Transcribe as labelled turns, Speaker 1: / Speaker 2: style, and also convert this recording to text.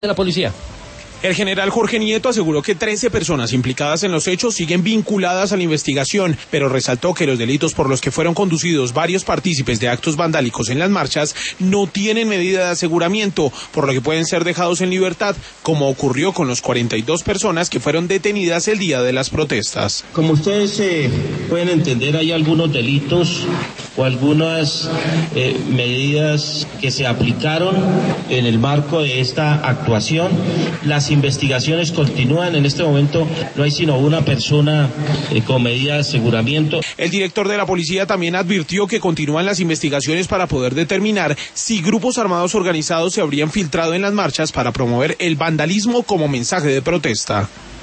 Speaker 1: de la policía.
Speaker 2: El general Jorge Nieto aseguró que 13 personas implicadas en los hechos siguen vinculadas a la investigación, pero resaltó que los delitos por los que fueron conducidos varios partícipes de actos vandálicos en las marchas no tienen medida de aseguramiento, por lo que pueden ser dejados en libertad, como ocurrió con los 42 personas que fueron detenidas el día de las protestas.
Speaker 3: Como ustedes pueden entender, hay algunos delitos o algunas medidas que se aplicaron en el marco de esta actuación. Las investigaciones continúan. En este momento no hay sino una persona con medida de aseguramiento.
Speaker 2: El director de la policía también advirtió que continúan las investigaciones para poder determinar si grupos armados organizados se habrían filtrado en las marchas para promover el vandalismo como mensaje de protesta.